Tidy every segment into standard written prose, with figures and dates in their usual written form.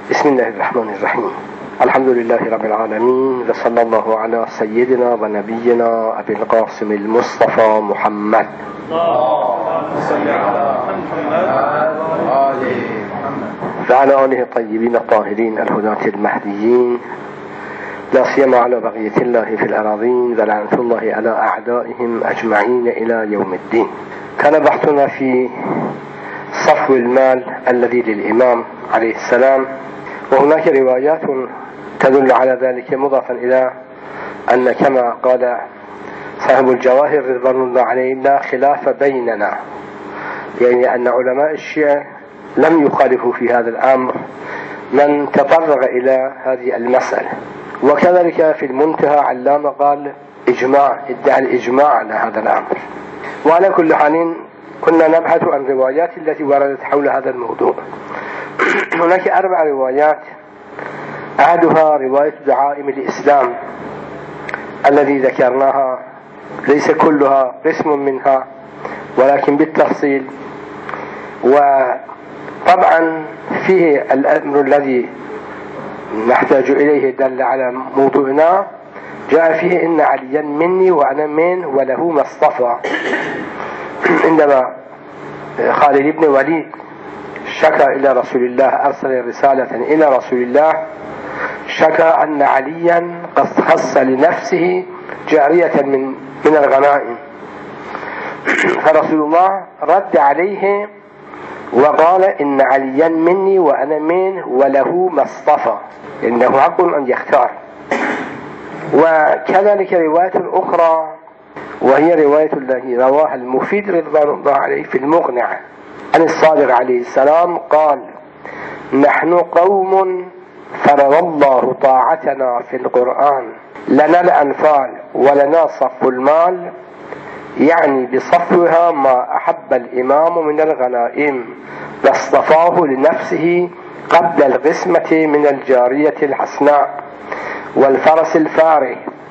بسم الله الرحمن الرحيم. الحمد لله رب العالمين، وصلى الله على سيدنا ونبينا أبي القاسم المصطفى محمد. اللهم صل على محمد وعلى آله الطيبين الطاهرين الهداة المهديين، لا سيما على بقية الله في الأراضين، ولعنة الله على أعدائهم أجمعين إلى يوم الدين. كان بحثنا في صفو المال الذي للإمام عليه السلام، وهناك روايات تدل على ذلك، مضافا إلى أن كما قال صاحب الجواهر رضوان الله عليه لا خلاف بيننا، يعني أن علماء الشيعة لم يخالفوا في هذا الأمر، من تطرق إلى هذه المسألة. وكذلك في المنتهى علامة قال إجماع، ادعى الإجماع على هذا الأمر. وعلى كل حال كنا نبحث عن روايات التي وردت حول هذا الموضوع. هناك 4 روايات، أحدها رواية دعائم الإسلام الذي ذكرناها، ليس كلها، قسم منها ولكن بالتفصيل. وطبعا فيه الأمر الذي نحتاج إليه دل على موضوعنا، جاء فيه إن عليا مني وأنا من وله ما اصطفى. عندما خالد بن وليد شكى إلى رسول الله، أرسل رسالة إلى رسول الله، شكى أن عليا قد خص لنفسه جارية من الغنائم، فرسول الله رد عليه وقال إن عليا مني وأنا منه وله ما اصطفى، إنه حق أن يختار. وكذلك رواية أخرى، وهي رواية التي رواها المفيد رضوان الله عليه في المقنع عن الصادق عليه السلام قال: نحن قوم فرض الله طاعتنا في القرآن، لنا الأنفال ولنا صف المال، يعني بصفها ما أحب الإمام من الغنائم واصطفاه لنفسه قبل القسمة من الجارية الحسناء والفرس الفارغ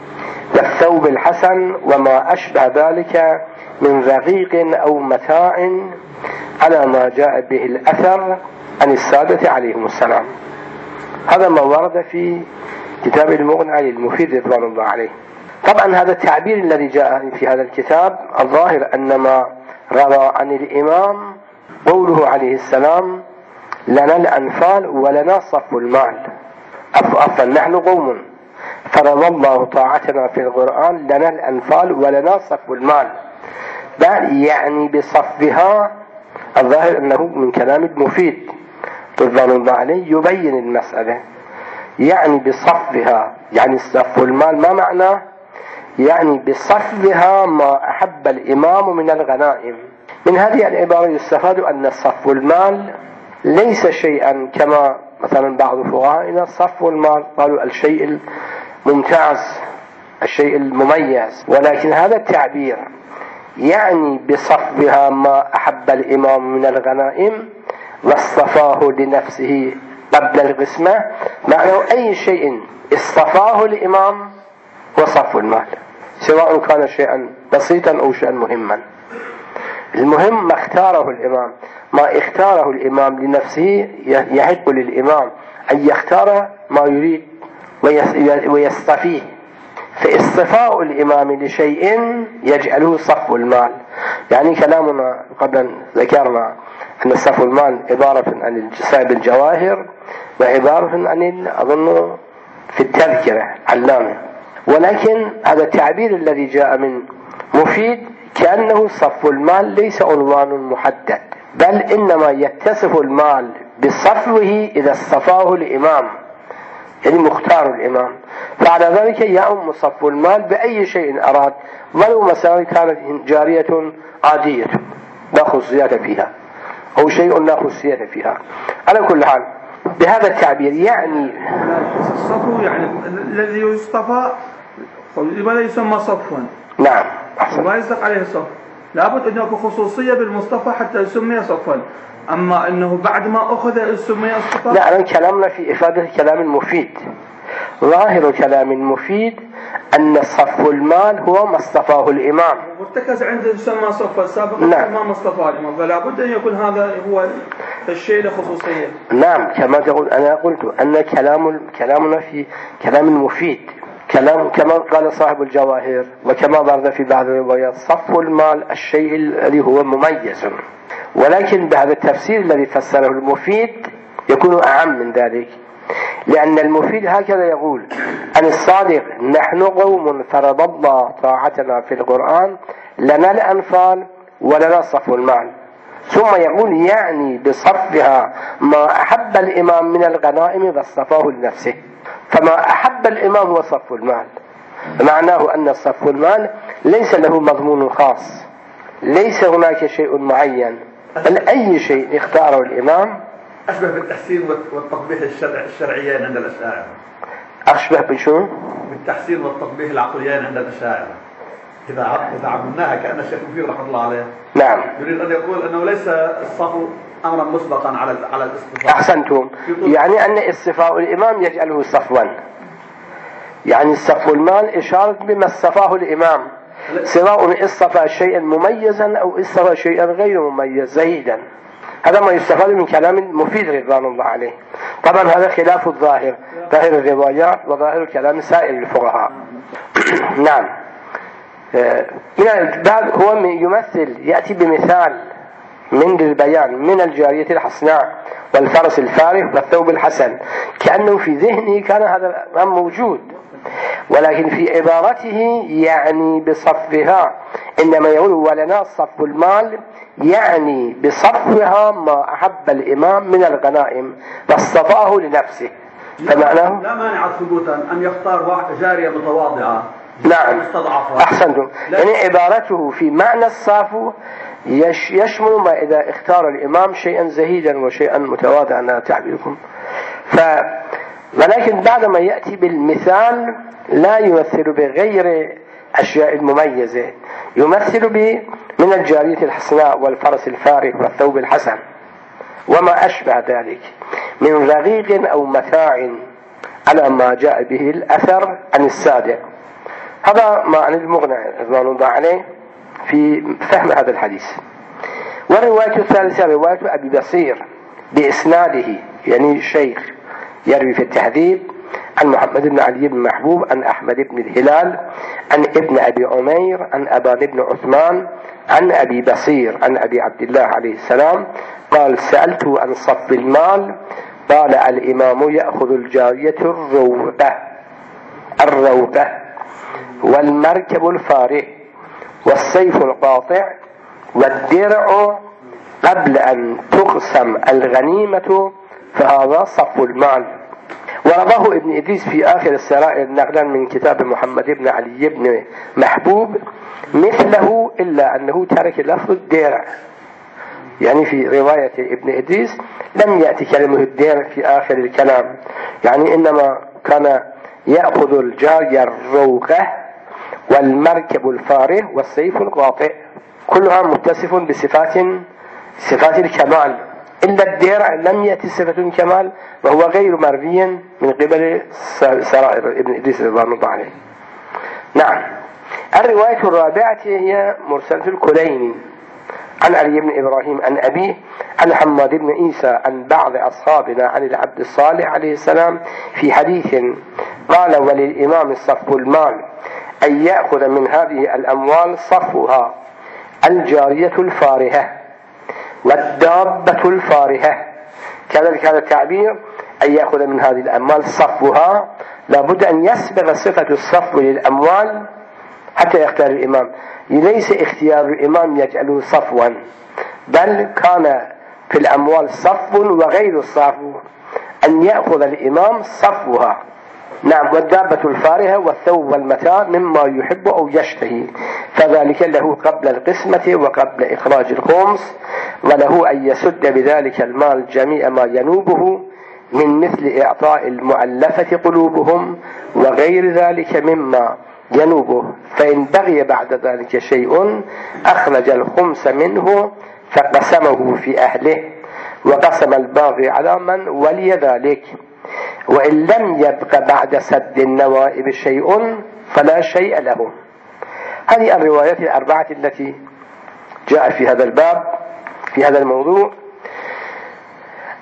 والثوب الحسن وما أشبه ذلك من رقيق أو متاع، على ما جاء به الأثر عن السادة عليهم السلام. هذا ما ورد في كتاب المغنى للمفيد رضوان الله عليه. طبعا هذا التعبير الذي جاء في هذا الكتاب، الظاهر أن ما روى عن الإمام قوله عليه السلام: لنا الأنفال ولنا صف المال. عفوا، نحن قوم فرض الله طاعتنا في القرآن، لنا الأنفال ولنا صف المال، بل يعني بصفها. الظاهر أنه من كلام المفيد رضوان الله عليه يبين المسألة، يعني بصفها، يعني صف المال ما معناه؟ يعني بصفها ما أحب الإمام من الغنائم. من هذه العبارة يستفاد أن صف المال ليس شيئا كما مثلا بعض فقهاءنا صف المال قالوا الشيء الممتاز، الشيء المميز، ولكن هذا التعبير يعني بصفها ما أحب الإمام من الغنائم واصطفاه لنفسه قبل القسمة، معناه أي شيء اصطفاه الإمام وصف المال، سواء كان شيئا بسيطا أو شيئا مهما. المهم ما اختاره الإمام، ما اختاره الإمام لنفسه يحق للإمام أن يختار ما يريد ويصطفيه. فاصطفاء الإمام لشيء يجعله صف المال. يعني كلامنا قبل ذكرنا أن صف المال عبارة عن صاحب الجواهر، وعبارة عن أظن في التذكرة علامة، ولكن هذا التعبير الذي جاء من مفيد كأنه صف المال ليس عنوان محدد، بل إنما يتصف المال بصفوه إذا اصطفاه الإمام، يعني مختار الإمام. فعلى ذلك يعم صف المال بأي شيء أراد، ولو مثلا كانت جارية عادية لا خصوصية فيها أو شيء لا خصوصية فيها. على كل حال بهذا التعبير يعني الصفو يعني الذي يصطفى لماذا يسمى صفوا؟ نعم، وما يصدق عليه صف، لابد أن يكون خصوصية بالمصطفى حتى يسمى صفوا. أما أنه بعد ما أخذ يسمى صفا، لا، كلامنا في إفادة كلام المفيد. ظاهر كلام المفيد أن صف المال هو ما اصطفاه الإمام، مرتكز عنده يسمى صفا سابقا، نعم. ما اصطفاه الإمام، فلا بد أن يكون هذا هو فالشيء له خصوصية. نعم كما تقول. أنا قلت أن كلامنا في كلام مفيد، كلام كما قال صاحب الجواهر وكما ورد في بعض الروايات: صف المال الشيء الذي هو مميز. ولكن بهذا التفسير الذي فسره المفيد يكون أعم من ذلك، لأن المفيد هكذا يقول عن الصادق: نحن قوم فرض الله طاعتنا في القرآن، لنا الأنفال ولنا صف المال. ثم يقول يعني بصفها ما أحب الإمام من الغنائم واصطفاه لنفسه. فما أحب الإمام هو صف المال، معناه أن صف المال ليس له مضمون خاص، ليس هناك شيء معين، بل أي شيء اختاره الإمام. أشبه بالتحسين والتطبيق الشرعيين عند الأشاعرة. أشبه بشو؟ بالتحسين والتطبيق العقليين عند الأشاعرة. إذا عملناها كأن الشيخ مفيد رحمه الله عليه نعم يريد أن يقول أنه ليس الصف أمرا مسبقا على الاصطفاء. أحسنتم. يعني أن اصطفاء الإمام يجعله صفوا، يعني الصف المال إشارة بما اصطفاه الإمام، سواء اصطفى شيئا مميزا أو اصطفى شيئا غير مميز زهيدا. هذا ما يستفاد من كلام المفيد رضوان الله عليه. طبعا هذا خلاف الظاهر، ظاهر الروايات وظاهر كلام سائر الفقهاء. نعم. من الباب هو يمثل، يأتي بمثال من البيان من الجارية الحسناء والفرس الفارغ والثوب الحسن، كأنه في ذهنه كان هذا الأمر موجود، ولكن في عبارته يعني بصفها. إنما يقول ولنا صف المال، يعني بصفها ما أحب الإمام من الغنائم واصطفاه لنفسه. فمعناه لا مانع ثبوتا أن يختار جارية متواضعة. نعم أحسنتم. يعني عبارته في معنى الصاف يشمل ما إذا اختار الإمام شيئا زهيدا وشيئا متواضعا تعبيركم. ولكن بعدما يأتي بالمثال لا يمثل بغير أشياء المميزة، يمثل من الجارية الحسناء والفرس الفارغ والثوب الحسن وما أشبه ذلك من رغيق أو متاع على ما جاء به الأثر عن الصادق. هذا معنى المغنى رضوان الله عليه في فهم هذا الحديث. والرواية الثالثة رواية أبي بصير بإسناده، يعني الشيخ يروي في التهذيب عن محمد بن علي بن محبوب عن أحمد بن الهلال عن ابن أبي عمير عن أبان بن عثمان عن أبي بصير عن أبي عبد الله عليه السلام قال: سألت عن صف المال، قال: الإمام يأخذ الجارية الروقة والمركب الفارغ والسيف القاطع والدرع قبل أن تقسم الغنيمة، فهذا صف المال. ورضاه ابن إدريس في آخر السرائر نقلا من كتاب محمد بن علي بن محبوب مثله، إلا أنه ترك لفظ الدرع. يعني في رواية ابن إدريس لم يأتي كلمة الدرع في آخر الكلام، يعني إنما كان يأخذ الجارية الروقة والمركب الفارغ والسيف القاطع، كلها متصف بصفات الكمال، إلا الدرع لم يأتي صفة الكمال وهو غير مروي من قبل سرائر ابن إدريس رضوان الله عليه. نعم. الرواية الرابعة هي مرسلة الكليني عن علي بن إبراهيم عن أبيه عن حماد بن عيسى عن بعض أصحابنا عن العبد الصالح عليه السلام في حديث قال: وللإمام صف المال، أن يأخذ من هذه الأموال صفها الجارية الفارهة والدابة الفارهة. كذلك هذا التعبير أن يأخذ من هذه الأموال صفها، لابد أن يسبق صفة الصف للأموال حتى يختار الإمام. ليس اختيار الإمام يجعله صفوا، بل كان في الأموال صف وغير الصف، أن يأخذ الإمام صفها. نعم. والدابة الفارهة والثوب والمتاع مما يحب أو يشتهي، فذلك له قبل القسمة وقبل إخراج الخمس، وله أن يسد بذلك المال جميع ما ينوبه من مثل إعطاء المؤلفة قلوبهم وغير ذلك مما ينوبه، فإن بغي بعد ذلك شيء أخرج الخمس منه فقسمه في أهله، وقسم الباقي على من ولي ذلك، وإن لم يبق بعد سد النوائب شيء فلا شيء له. هذه الروايات الأربعة التي جاء في هذا الباب في هذا الموضوع.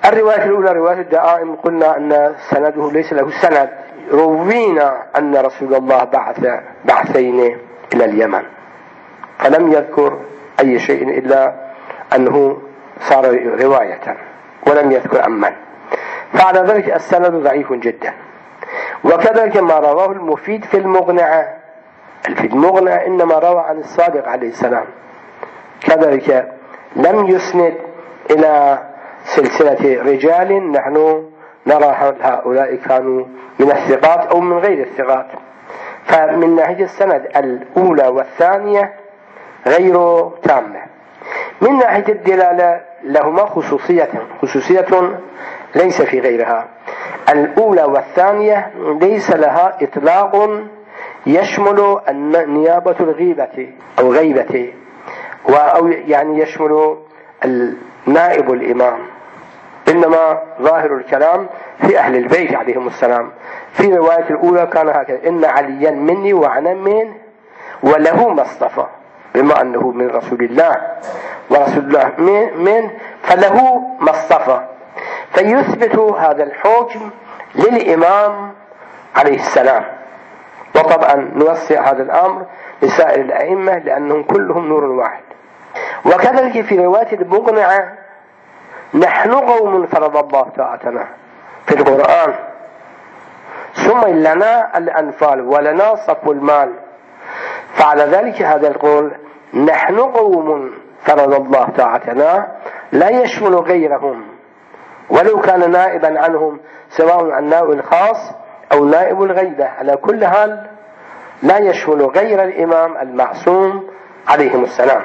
الرواية الأولى رواية الدائم، قلنا أن سنده ليس له سند. روينا أن رسول الله بعثين إلى اليمن، فلم يذكر أي شيء إلا أنه صار رواية ولم يذكر أمن، فعلى ذلك السند ضعيف جدا. وكذلك ما رواه المفيد في المغنعة، في المغنعة إنما روى عن الصادق عليه السلام، كذلك لم يسند إلى سلسلة رجال نحن نرى هؤلاء كانوا من الثقات أو من غير الثقات. فمن ناحية السند الأولى والثانية غير تامة. من ناحية الدلالة لهما خصوصية ليس في غيرها. الأولى والثانية ليس لها إطلاق يشمل نيابة الغيبة أو غيبة، أو يعني يشمل نائب الإمام، إنما ظاهر الكلام في أهل البيت عليهم السلام. في رواية الأولى كان هكذا: إن عليا مني وأنا منه وله ما اصطفى، بما أنه من رسول الله ورسول الله منه فله ما اصطفى، فيثبت هذا الحكم للإمام عليه السلام. وطبعا نوسع هذا الأمر لسائر الأئمة لأنهم كلهم نور واحد. وكذلك في رواية المغنعة: نحن قوم فرض الله طاعتنا في القرآن، ثم لنا الأنفال ولنا صف المال. فعلى ذلك هذا القول نحن قوم فرض الله طاعتنا لا يشمل غيرهم، ولو كان نائبا عنهم، سواء النائب الخاص أو نائب الغيبة، على كل حال لا يشمل غير الإمام المعصوم عليهم السلام.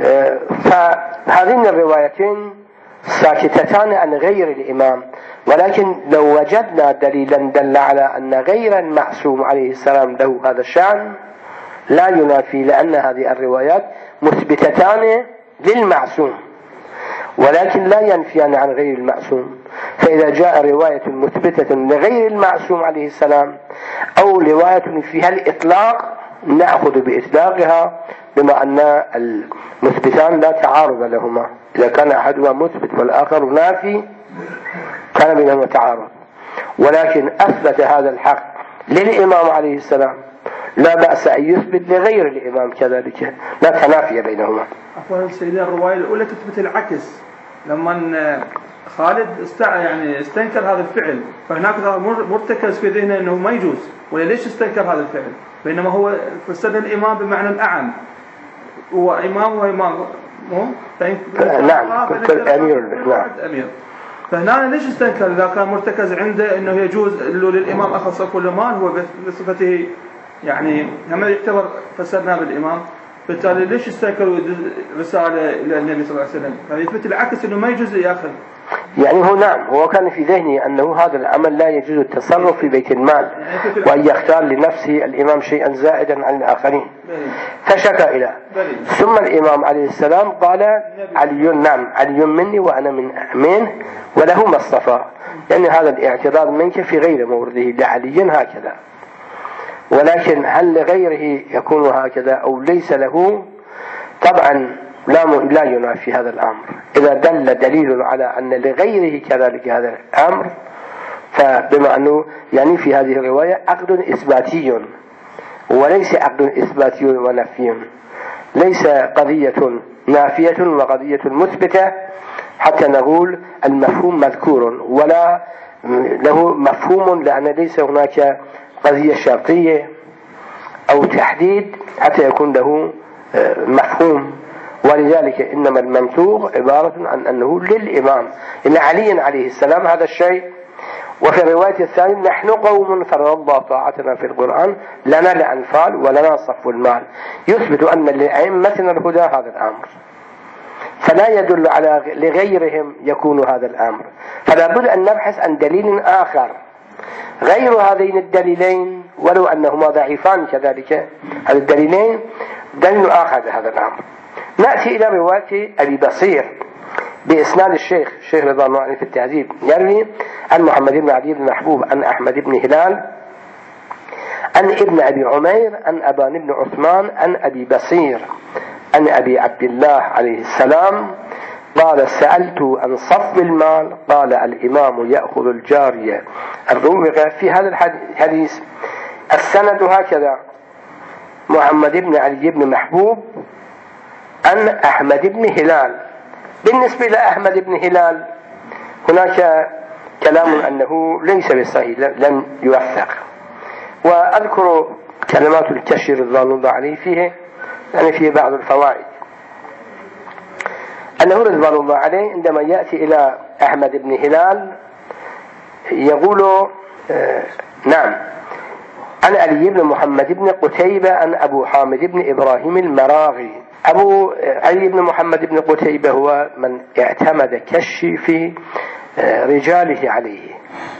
فهذين الروايتين ساكتتان عن غير الإمام، ولكن لو وجدنا دليلا دل على أن غير المعصوم عليه السلام له هذا الشأن لا ينافي، لأن هذه الروايات مثبتتان للمعصوم ولكن لا ينفيان عن غير المعصوم. فإذا جاء رواية مثبتة لغير المعصوم عليه السلام أو رواية فيها الإطلاق نأخذ بإطلاقها، بما أن المثبتان لا تعارض لهما. إذا كان أحدهما مثبت والآخر نافي كان بينهما تعارض، ولكن أثبت هذا الحق للإمام عليه السلام لا بأس أن يثبت لغير الإمام كذلك، لا تنافي بينهما. عفوا سيدنا، الرواية الأولى تثبت العكس، لما خالد استنكر هذا الفعل، فهناك مرتكز في ذهنه أنه ما يجوز، وليش استنكر هذا الفعل؟ بينما هو فسر الإمام بمعنى الأعم، وإمام وإمام نعم أمير. أمير. فهنا ليش استنكر إذا كان مرتكز عنده أنه يجوز للإمام أخذ صف المال، هو بصفته يعني هم يعتبر فسرنا بالإمام، بالتالي ليش استنكروا رسالة إلى النبي صلى الله عليه وسلم؟ فيثبت العكس أنه ما يجوز يأخذ. يعني هو نعم، هو كان في ذهنه أنه هذا العمل لا يجوز التصرف في بيت المال، وأن يختار لنفسه الإمام شيئا زائدا عن الآخرين، فشكى إليه. ثم الإمام عليه السلام قال: علي نعم، علي مني وأنا منه وله ما اصطفى. يعني هذا الاعتراض منك في غير مورده، لعلي هكذا، ولكن هل لغيره يكون هكذا أو ليس له؟ طبعا لا ينافي هذا الأمر. إذا دل دليل على أن لغيره كذلك هذا الأمر، فبما أنه يعني في هذه الرواية عقد إثباتي وليس عقد إثباتي ونفي، ليس قضية نافية وقضية مثبتة حتى نقول المفهوم مذكور، ولا له مفهوم، لأن ليس هناك قضية شرطية أو تحديد حتى يكون له مفهوم. ولذلك إنما المنطوق عبارة عن أنه للإمام، إن علي عليه السلام هذا الشيء. وفي الرواية الثانية: نحن قوم فرض الله طاعتنا في القرآن لنا الأنفال ولنا صف المال، يثبت أن لأئمتنا الهدى هذا الأمر، فلا يدل على لغيرهم يكون هذا الأمر. فلا بد أن نبحث عن دليل آخر غير هذين الدليلين، ولو أنهما ضعيفان كذلك. هذا الدليلين دليل آخر بهذا الأمر. نأتي إلى رواية أبي بصير بإسناد الشيخ رضا الله عنه في التهذيب، يروي عن محمد بن علي بن محبوب عن أحمد بن هلال عن ابن أبي عمير عن أبان بن عثمان عن أبي بصير عن أبي عبد الله عليه السلام قال سألت عن صف المال، قال الإمام يأخذ الجارية الروغة. في هذا الحديث السند هكذا: محمد بن علي بن محبوب عن أحمد بن هلال. بالنسبة لأحمد بن هلال هناك كلام أنه ليس بالصحيح، لم يوثق، وأذكر كلمات الكشي رضوان الله عليه فيه، يعني فيه بعض الفوائد. أنه رضوان الله عليه عندما يأتي إلى أحمد بن هلال يقول نعم عن علي بن محمد بن قتيبة عن أبو حامد بن إبراهيم المراغي. أبو علي بن محمد بن قتيبة هو من اعتمد كشي في رجاله عليه،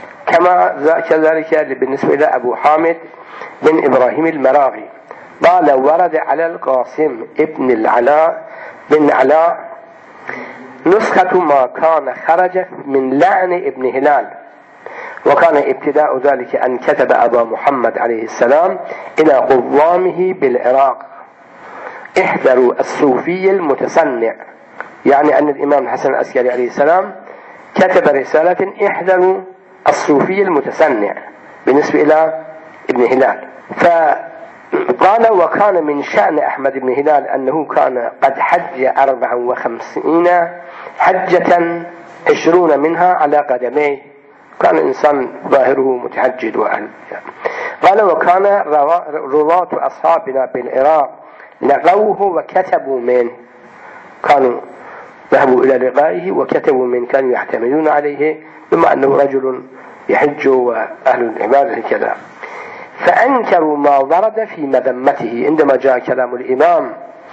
كذلك بالنسبة إلى أبو حامد بن إبراهيم المراغي. قال ورد على القاسم ابن العلاء بن علاء نسخة ما كان خرج من لعن ابن هلال، وكان ابتداء ذلك أن كتب أبا محمد عليه السلام إلى قوامه بالعراق: احذروا الصوفي المتصنع، يعني أن الإمام الحسن العسكري عليه السلام كتب رسالة: احذروا الصوفي المتصنع بالنسبة إلى ابن هلال. فقال: وكان من شأن أحمد بن هلال أنه كان قد حج 54 حجة 20 منها على قدميه، كان إنسان ظاهره متحجد وأهل. قال: وكان رواة أصحابنا بالعراق لقوه وكتبوا منه، كانوا ذهبوا إلى لقائه وكتبوا من كانوا يحتملون عليه، بما أنه رجل يحج وأهل العبادة كذا. فأنكروا ما ورد في مذمته. عندما جاء كلام الإمام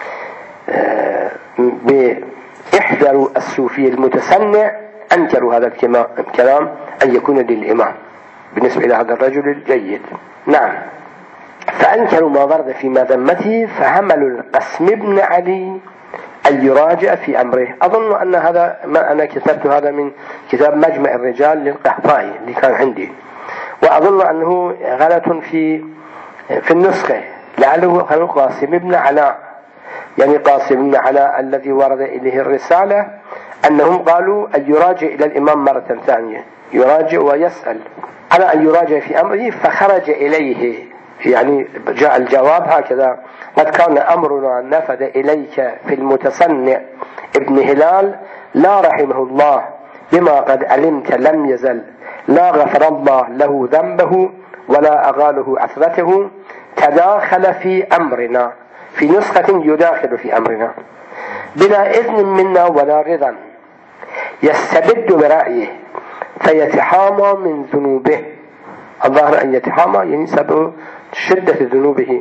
بإحذروا الصوفي المتصنع أنكروا هذا الكلام أن يكون للإمام بالنسبة إلى هذا الرجل الجيد. نعم، فأنكروا ما ورد في مذمته، فهملوا القسم بن علي أن يراجع في أمره. أظن أن هذا ما أنا كتبت هذا من كتاب مجمع الرجال للقحطاني اللي كان عندي، وأظن أنه غلط في النسخة، لعله هو قاسم بن علاء، يعني قاسم بن علاء الذي ورد إليه الرسالة أنهم قالوا أن يراجع إلى الإمام مرة ثانية، يراجع ويسأل على أن يراجع في أمره، فخرج إليه، يعني جاء الجواب هكذا: قد كان أمرنا نفذ إليك في المتصنع ابن هلال، لا رحمه الله بما قد علمت لم يزل، لا غفر الله له ذنبه ولا أغاله عثرته، تداخل في أمرنا، في نسخة يداخل في أمرنا بلا إذن منا ولا رضا، يستبد برأيه فيتحامى من ذنوبه. الظاهر أن يتحامى يعني سبب شدة ذنوبه،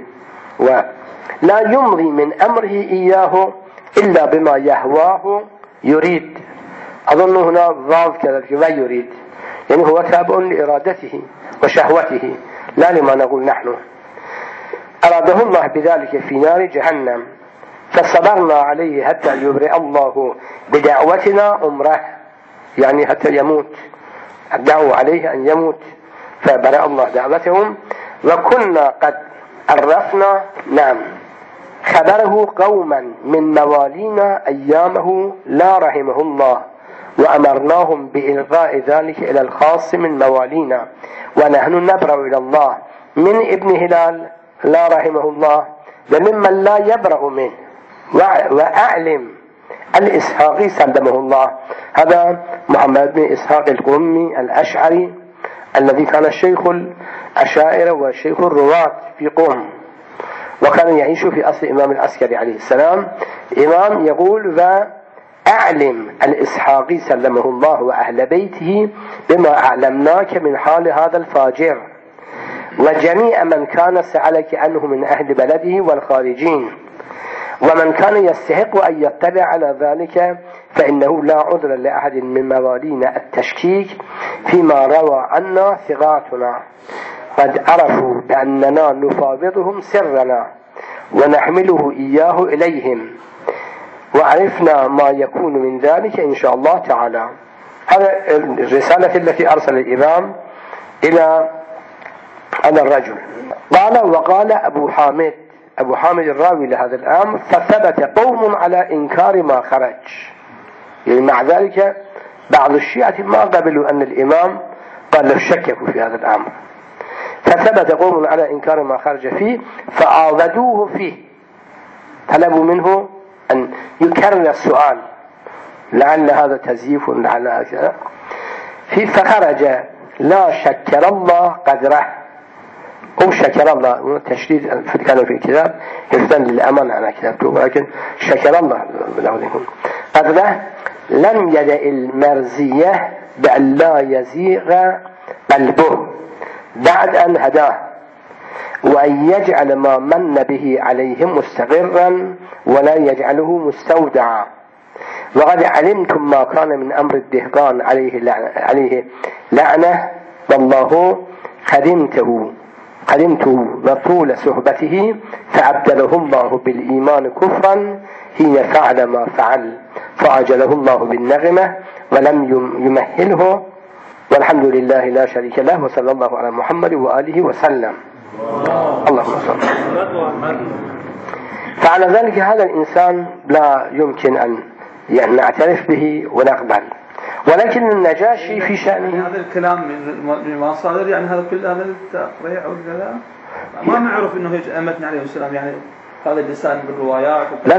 ولا يمضي من أمره إياه إلا بما يهواه يريد. أظن هنا ضاف كذلك ما يريد، يعني هو تابع لإرادته وشهوته لا لما نقول نحن. أراده الله بذلك في نار جهنم، فصبرنا عليه حتى يبرئ الله بدعوتنا عمره، يعني حتى يموت، الدعوة عليه أن يموت، فبرأ الله دعوتهم. وكنا قد عرفنا نعم خبره قوما من موالينا أيامه لا رحمه الله، وأمرناهم بإلغاء ذلك إلى الخاص من موالينا، ونحن نبرأ إلى الله من ابن هلال لا رحمه الله وممن لا يبرأ منه. وأعلم الإسحاقي سلمه الله، هذا محمد بن إسحاق القمي الأشعري الذي كان الشيخ الأشاعرة وشيخ الرواة في قم، وكان يعيش في أصل إمام العسكري عليه السلام. إمام يقول: وأعلم الإسحاقي سلمه الله وأهل بيته بما أعلمناك من حال هذا الفاجر، وجميع من كان سألك عنه من أهل بلده والخارجين، ومن كان يستحق أن يتبع على ذلك، فإنه لا عذر لأحد من موالينا التشكيك فيما روى عنا ثقاتنا، قد عرفوا بأننا نفاوضهم سرنا ونحمله إياه إليهم، وعرفنا ما يكون من ذلك إن شاء الله تعالى. هذا الرسالة التي أرسل الإمام إلى هذا الرجل. قال: وقال أبو حامد الراوي لهذا الأمر: فثبت قوم على إنكار ما خرج. يعني مع ذلك بعض الشيعة ما قبلوا أن الإمام قال له شككوا في هذا الأمر، فثبت قوم على إنكار ما خرج فيه فعاودوه فيه، طلبوا منه أن يكرر السؤال لعل هذا تزييف لعل هذا فخرج لا شكر الله قدره أو شكر الله تشديد كان في الكتاب حفظا للأمان على كتابته، ولكن شكر الله قدره لم يدع المرزية بأن لا يزيغ قلبه بعد أن هداه، وأن يجعل ما من به عليهم مستقرا ولا يجعله مستودعا. وقد علمتم ما كان من أمر الدهقان عليه لعنة والله خدمته وطول صحبته فأبدله الله بالإيمان كفرا حين فعل ما فعل فعجله الله بالنغمة ولم يمهله، والحمد لله لا شريك له، وصلى الله على محمد وآله وسلم. اللهم صل. فعلى ذلك هذا الإنسان لا يمكن أن نعترف به ونقبل. ولكن النجاشي في شأنه هذا الكلام من مصادر، يعني هذا كل هذا التقريع أو الكلام ما نعرف إنه أمتنا عليه السلام، يعني هذا اللسان بالروايات لا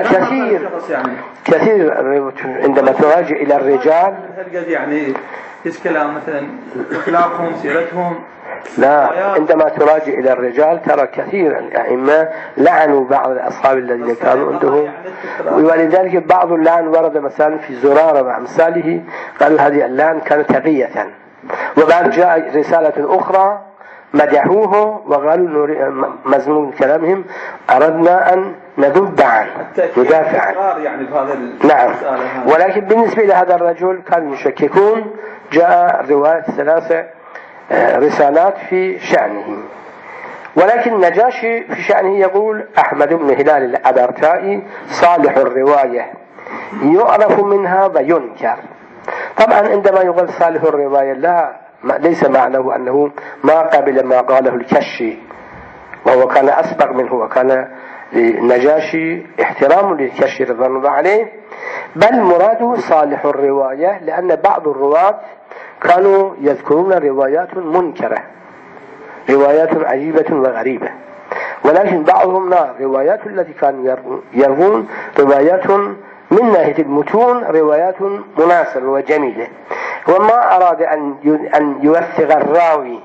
كثير عندما تراجع إلى الرجال يعني إيش كلام مثلا أخلاقهم سيرتهم، لا عندما تراجع إلى الرجال ترى كثير الأئمة لعنوا بعض الأصحاب الذين كانوا عندهم، ولذلك بعض اللعن ورد مثلا في زرارة وأمثاله قالوا هذه اللعن كانت تقية، وبعد جاء رسالة أخرى مدحوه وقالوا مضمون كلامهم أردنا أن ندب عنه ندافع عنه يعني بهذا نعم. ولكن بالنسبة لهذا الرجل كانوا يشككون. جاء رواية 3 رسالات في شأنه، ولكن النجاشي في شأنه يقول أحمد بن هلال الأبرتائي صالح الرواية يعرف منها وينكر. طبعا عندما يقول صالح الرواية ليس معناه أنه ما قبل ما قاله الكشي، وهو كان أسبق منه، وكان النجاشي احترام للكشي رضوان الله عليه، بل مراده صالح الرواية لأن بعض الرواة كانوا يذكرون روايات منكرة، روايات عجيبة وغريبة، ولكن بعضهم لا، روايات التي كانوا يروون روايات من ناحية المتون روايات مناسبة وجميلة، وما أراد أن يوثق الراوي،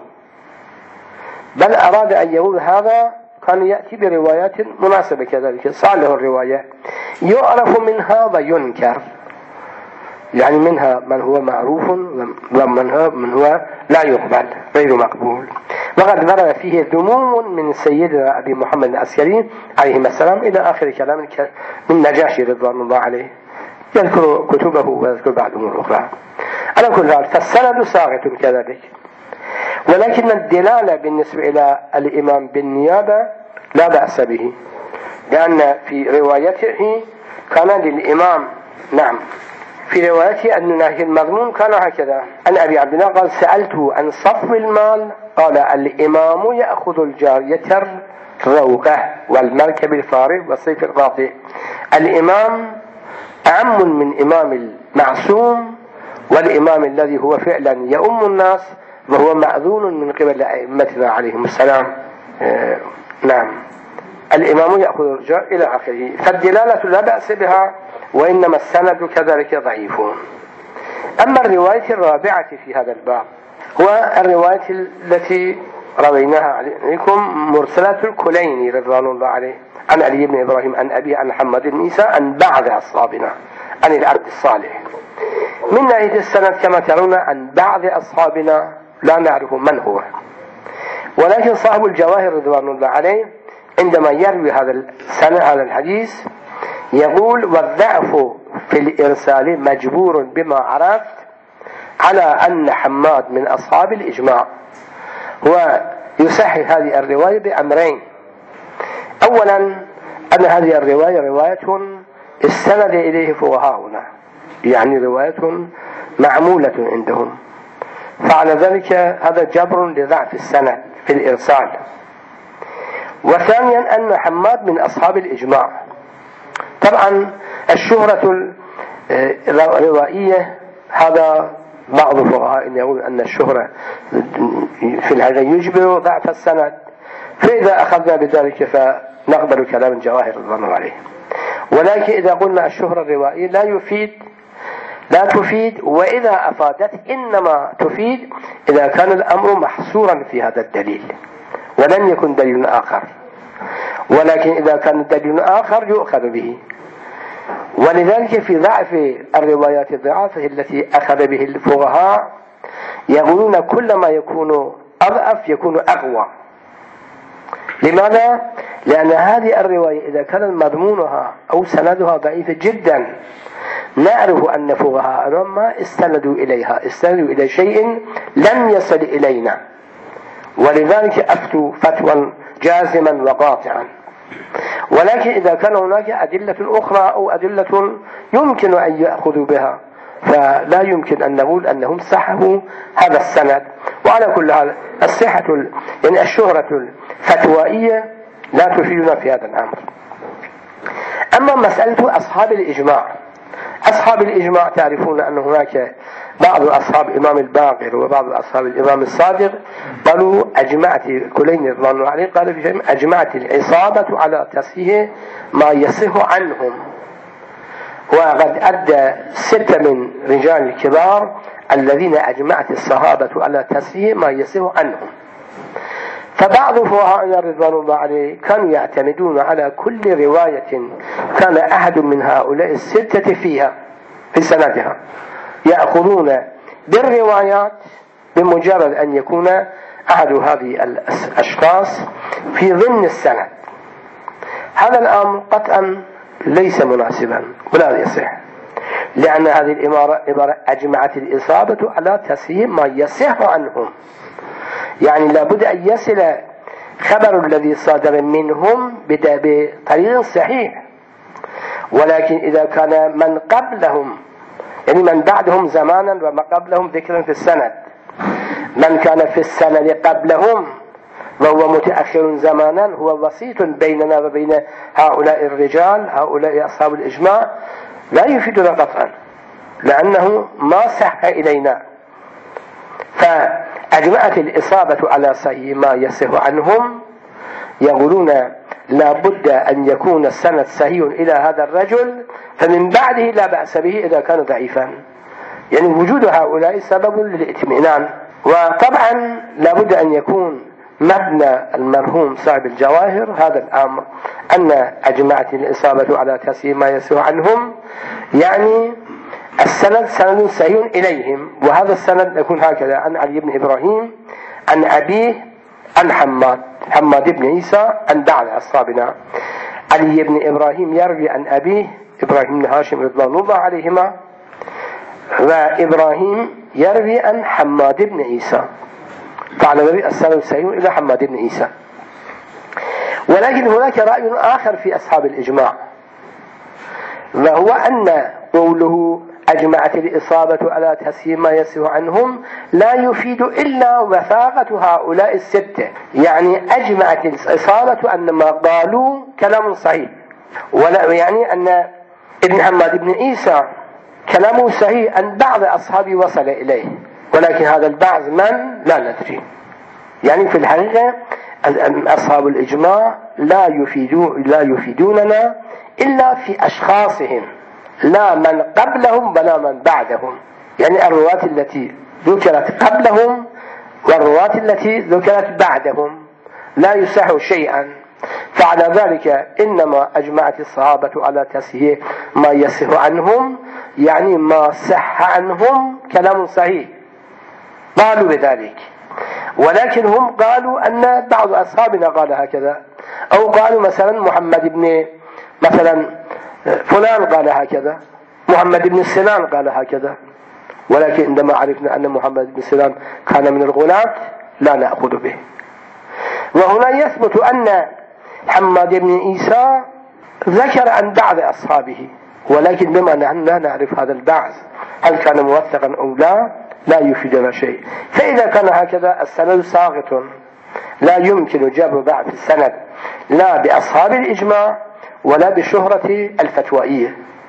بل أراد أن يقول هذا كان يأتي بروايات مناسبة كذلك. صالح الرواية يعرف منها وينكر، يعني منها من هو معروف ومن هو لا يقبل غير مقبول. وقد ورد فيه ذموم من سيدنا أبي محمد العسكري عليه السلام إلى آخر كلام من نجاشي رضوان الله عليه، يذكر كتبه ويذكر بعض أمور أخرى. على كل حال فالسند ساقط كذلك، ولكن الدلالة بالنسبة إلى الإمام بالنيابة لا بأس به، لأن في روايته كان للإمام نعم في روايته أن المضمون كان هكذا. أن أبي عبد الله قال سألته عن صفو المال قال الإمام يأخذ الجارية الروقة والمركب الفارغ والسيف القاطع. الإمام أعم من إمام المعصوم، والإمام الذي هو فعلا يؤم الناس وهو مأذون من قبل أئمتنا عليهم السلام. نعم الإمام يأخذ الرجال إلى آخره. فالدلالة لا بأس بها، وإنما السند كذلك ضعيف. أما الرواية الرابعة في هذا الباب هو الرواية التي رويناها عليكم مرسلات الكليني رضوان الله عليه عن علي بن إبراهيم عن أبي عن محمد بن عيسى عن بعض أصحابنا عن العبد الصالح. من ناحية السند كما ترون عن بعض أصحابنا لا نعرف من هو، ولكن صاحب الجواهر رضوان الله عليه عندما يروي هذا السند على الحديث يقول والضعف في الإرسال مجبور بما عرفت على أن حماد من أصحاب الإجماع. هو يصحح هذه الرواية بأمرين: أولا أن هذه الرواية رواية استند إليه فقهاؤنا، يعني رواية معمولة عندهم، فعلى ذلك هذا جبر لضعف السند في الإرسال. وثانيا أن حماد من أصحاب الإجماع. طبعا الشهرة روائية، هذا بعض الفقهاء يقول أن الشهرة في الحقيقة يجبر ضعف السند، فإذا أخذنا بذلك فنقبل كلام الجواهر رضي الله عليه. ولكن إذا قلنا الشهرة الروائية لا تفيد، وإذا أفادت إنما تفيد إذا كان الأمر محصورا في هذا الدليل ولم يكن دليل آخر، ولكن إذا كان دليل آخر يؤخذ به. ولذلك في ضعف الروايات الضعافة التي أخذ به الفقهاء يقولون كل ما يكون أضعف يكون أقوى. لماذا؟ لأن هذه الرواية إذا كان مضمونها أو سندها ضعيف جدا نعرف أن فقهاء ما استندوا إلى شيء لم يصل إلينا، ولذلك أفتوا فتوى جازما وقاطعا. ولكن إذا كان هناك أدلة أخرى أو أدلة يمكن أن يأخذوا بها فلا يمكن أن نقول أنهم صححوا هذا السند. وعلى كل حال الصحة يعني الشهرة الفتوائية لا تفيدنا في هذا الأمر. أما مسألة أصحاب الإجماع تعرفون أن هناك بعض أصحاب الإمام الباقر وبعض أصحاب الإمام الصادق قالوا أجمعت كلين رضي الله عليه قالوا في شيء أجمعت العصابة على تصحيح ما يصح عنهم، وقد أدى 6 من رجال الكبار الذين أجمعت الصحابة على تصحيح ما يصح عنهم. فبعض فقهاء رضوان الله عليه كانوا يعتمدون على كل رواية كان أحد من هؤلاء 6 فيها في سندها، يأخذون بالروايات بمجرد أن يكون أحد هذه الأشخاص في ضمن السند. هذا الأمر قطعا ليس مناسبا ولا يصح، لأن هذه العبارة أجمعت الإصابة على تصحيح ما يصح عنهم، يعني لابد أن يصل خبر الذي صادر منهم بطريق صحيح. ولكن إذا كان من قبلهم يعني من بعدهم زمانا وما قبلهم ذكرا في السند، من كان في السند قبلهم وهو متأخر زمانا هو وسيط بيننا وبين هؤلاء الرجال هؤلاء أصحاب الإجماع، لا يفيدنا قطعا لأنه ما صح إلينا. فأجمعت الإصابة على صحيح ما يصح عنهم، يقولون لا بد أن يكون السند صحيح إلى هذا الرجل فمن بعده لا بأس به إذا كان ضعيفا، يعني وجود هؤلاء سبب للإطمئنان. وطبعا لا بد أن يكون مبنى المرحوم صاحب الجواهر هذا الأمر أن أجمعت الإصابة على تصحيح ما يصح عنهم، يعني السند سند صحيح إليهم، وهذا السند يكون هكذا: عن علي بن إبراهيم عن أبيه عن حماد بن عيسى عن بعض أصحابنا. علي بن إبراهيم يروي عن أبيه إبراهيم بن هاشم رضوان الله عليهما، وإبراهيم يروي عن حماد بن عيسى، فعلى ذلك السند صحيح إلى حماد بن عيسى. ولكن هناك رأي آخر في أصحاب الإجماع، وهو أن قوله أجمعت الإصابة على تصحيح ما يصح عنهم لا يفيد إلا وثاقة هؤلاء 6، يعني أجمعت الإصابة أن ما قالوا كلام صحيح، ولا يعني أن ابن حماد بن عيسى كلامه صحيح أن بعض أصحابه وصل إليه، ولكن هذا البعض من لا ندري. يعني في الحقيقة أصحاب الإجماع لا يفيدوننا إلا في أشخاصهم، لا من قبلهم ولا من بعدهم، يعني الرواة التي ذكرت قبلهم والرواة التي ذكرت بعدهم لا يصح شيئا. فعلى ذلك إنما أجمعت الصحابة على تصحيح ما يصح عنهم، يعني ما صح عنهم كلام صحيح قالوا بذلك. ولكن هم قالوا أن بعض أصحابنا قال هكذا، أو قالوا مثلا محمد بن مثلا فلان قال هكذا، محمد بن سنان قال هكذا، ولكن عندما عرفنا أن محمد بن سنان كان من الغلاة لا نأخذ به. وهنا يثبت أن حماد بن عيسى ذكر عن بعض أصحابه، ولكن بما نحن لا نعرف هذا البعض هل كان موثقا أو لا يفيدنا شيء. فإذا كان هكذا السند ساقط، لا يمكن جبر ضعف السند لا بأصحاب الإجماع ولا بشهرة الفتوائية.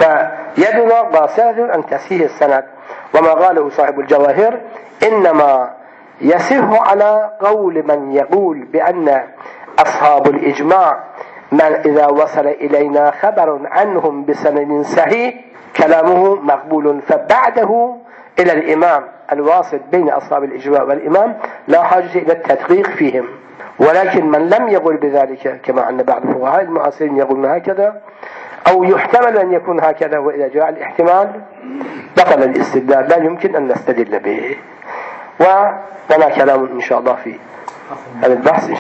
فيدنا قاصرة أن تسيه السند. وما قاله صاحب الجواهر إنما يسه على قول من يقول بأن أصحاب الإجماع من إذا وصل إلينا خبر عنهم بسند صحيح كلامه مقبول، فبعده إلى الإمام الواسط بين أصحاب الإجماع والإمام لا حاجة إلى التدقيق فيهم. ولكن من لم يقل بذلك كما أن بعض الفقهاء المعاصرين يقولون هكذا أو يحتمل أن يكون هكذا، وإذا جاء الاحتمال بطل الاستدلال، لا يمكن أن نستدل به. ولنا كلام إن شاء الله في هذا البحث.